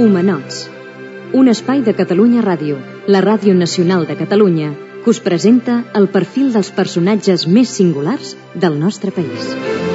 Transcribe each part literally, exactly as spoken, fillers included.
Homenots, un espai de Catalunya Ràdio, la ràdio nacional de Catalunya, que us presenta el perfil dels personatges més singulars del nostre país.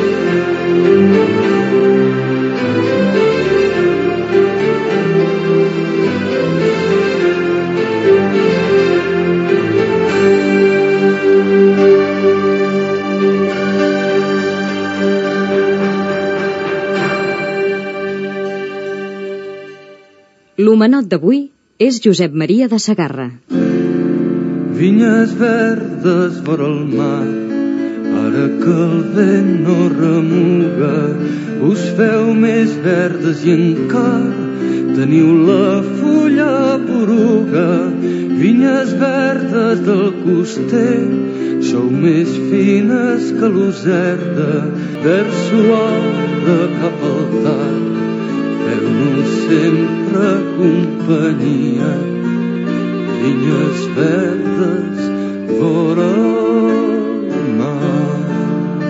L'homenot d'avui és Josep Maria de Segarra. Vinyes verdes vora el mar, ara que el vent no remuga, us feu més verdes i encara teniu la fulla poruga. Vinyes verdes del coster, sou més fines que l'userda, verd suau de cap al tard, feu-nos sempre companyia. Vinyes verdes vora el mar.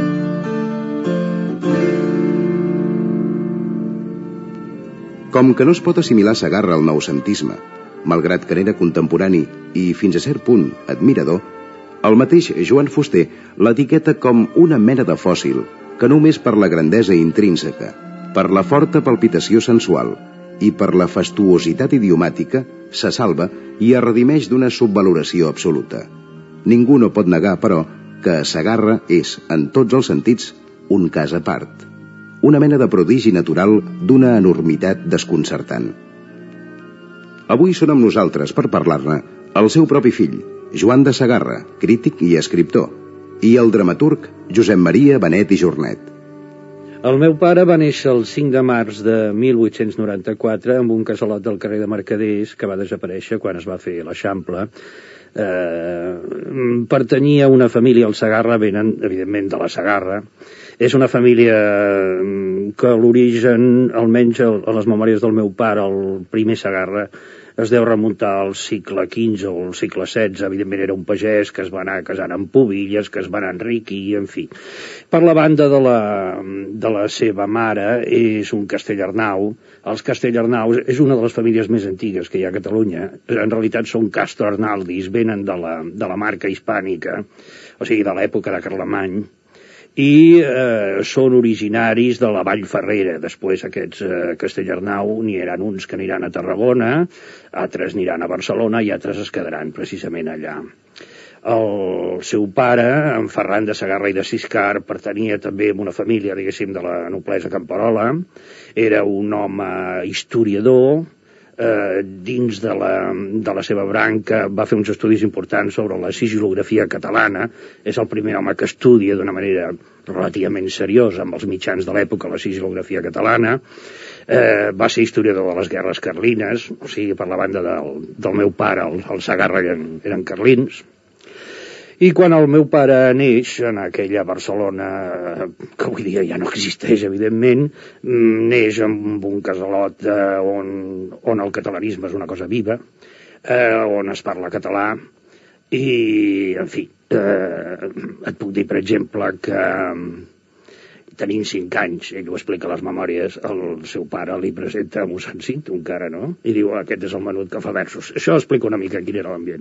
Com que no es pot assimilar Segarra al noucentisme, malgrat que n'era contemporani i, fins a cert punt, admirador, el mateix Joan Fuster l'etiqueta com una mena de fòssil que només per la grandesa intrínseca, per la forta palpitació sensual i per la fastuositat idiomàtica se salva i es redimeix d'una subvaloració absoluta. Ningú no pot negar, però, que Segarra és, en tots els sentits, un cas a part. Una mena de prodigi natural d'una enormitat desconcertant. Avui són amb nosaltres, per parlar-ne, el seu propi fill, Joan de Segarra, crític i escriptor, i el dramaturg Josep Maria Benet i Jornet. El meu pare va néixer el cinc de març de mil vuit-cents noranta-quatre amb un casalot del carrer de Mercaders que va desaparèixer quan es va fer l'Eixample. Eh, pertanyia a una família, el Segarra, venen evidentment de la Segarra. És una família que a l'origen, almenys a les memòries del meu pare, el primer Segarra, es deu remuntar al segle quinze o al segle setze. Evidentment era un pagès que es va anar casant amb pubilles, que es va anar enriquir, en fi. Per la banda de la, de la seva mare és un Castellarnau. Els Castellarnaus és una de les famílies més antigues que hi ha a Catalunya. En realitat són Castro Arnaldis, venen de la, de la marca hispànica, o sigui, de l'època de Carlemany, i eh, són originaris de la Vall Ferrera. Després aquests eh, Castellarnau n'hi haran uns que aniran a Tarragona, altres aniran a Barcelona i altres es quedaran precisament allà. El seu pare, en Ferran de Segarra i de Siscar, pertanyia també a una família, diguéssim, de la noblesa camperola. Era un home historiador. Eh, dins de la, de la seva branca va fer uns estudis importants sobre la sigilografia catalana. És el primer home que estudia d'una manera relativament seriosa amb els mitjans de l'època la sigilografia catalana. Eh, va ser historiador de les guerres carlines, o sigui, per la banda del, del meu pare, el, el Segarra eren, eren carlins. I quan el meu pare neix en aquella Barcelona, que avui dia ja no existeix, evidentment, neix amb un casalot eh, on, on el catalanisme és una cosa viva, eh, on es parla català, i, en fi, eh, et puc dir, per exemple, que tenint cinc anys, ell ho explica a les memòries, el seu pare li presenta a mossèn Cinto, encara, no? I diu, aquest és el menut que fa versos. Això explica una mica quin era l'ambient.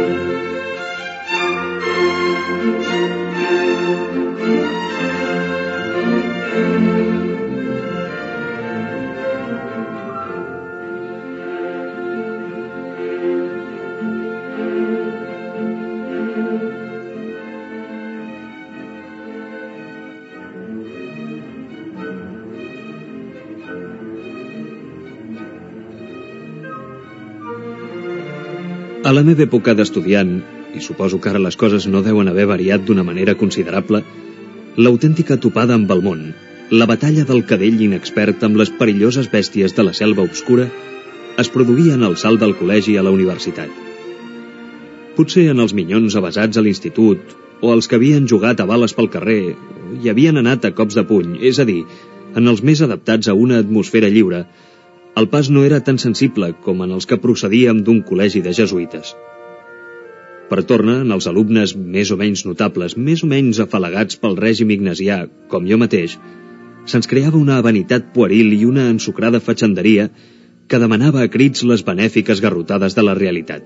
A la meva època d'estudiant, i suposo que ara les coses no deuen haver variat d'una manera considerable, l'autèntica topada amb el món, la batalla del cadell inexpert amb les perilloses bèsties de la selva obscura, es produïa en el salt del col·legi a la universitat. Potser en els minyons avasats a l'institut, o els que havien jugat a bales pel carrer, i havien anat a cops de puny, és a dir, en els més adaptats a una atmosfera lliure, el pas no era tan sensible com en els que procedíem d'un col·legi de jesuïtes. Per torna, en els alumnes més o menys notables, més o menys afalagats pel règim ignasià, com jo mateix, se'ns creava una vanitat pueril i una ensucrada fatxenderia que demanava a crits les benèfiques garrotades de la realitat.